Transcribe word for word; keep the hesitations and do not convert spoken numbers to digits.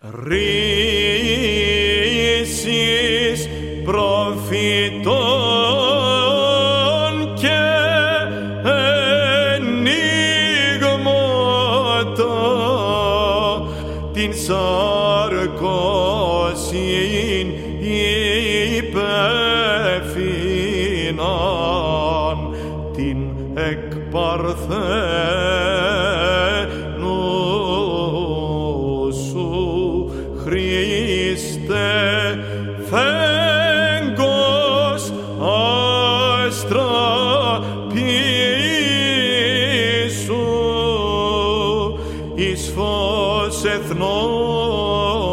ρίσεις προφητών και ενίγματα την σαρκώσιν υπεύθυναν την εκπαρθένου σου Χριστέ φέγγος άστρα πίσω εις φως εθνών